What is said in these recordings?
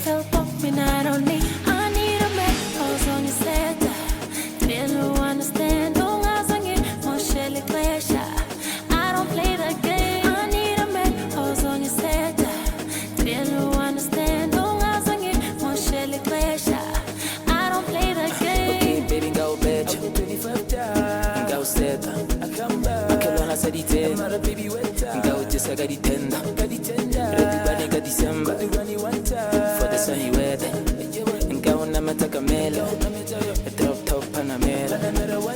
felt broke, me I don't need. I need a man who's on your set. Feel no understand, don't ask again. Mon Shelly Clash. I don't play the game. I need a man who's on your set. Feel no understand, don't ask again. Mon Shelly Clash. I don't play the game. Okay, baby, go bitch. Go set. Akelona sadite. Go just I got it tender. Ready got December. For the sunny weather. And go on a takamelo. A drop top Panamera.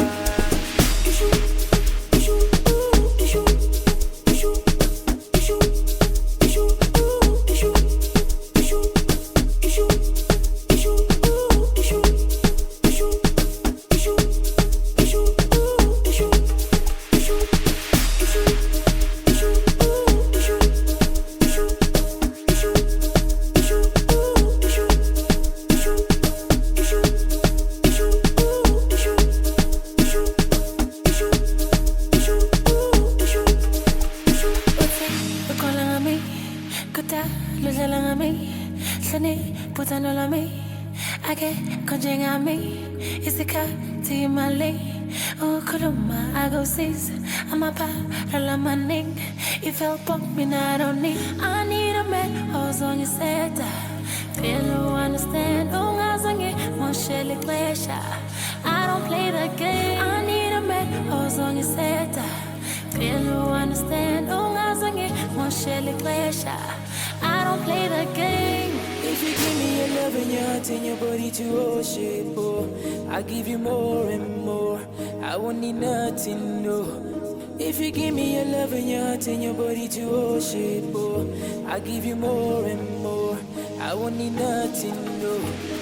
I get conjing on me. It's the cut to you, my leg. Oh, Kuluma, I go seize. I'm a pop, I'm my name. You felt broke, me, I don't need. I need a man who's on your set. Feel no understand, oh, I sang it. Mon Shelly Clash. I don't play the game. I need a man who's on your set. Feel no understand, oh, I sang it. Mon Shelly Clash. I don't play the game. If you give me your love and your heart and your body to worship, oh, I give you more and more. I won't need nothing, no. If you give me your love and your heart and your body to worship, oh, I give you more and more. I won't need nothing, no.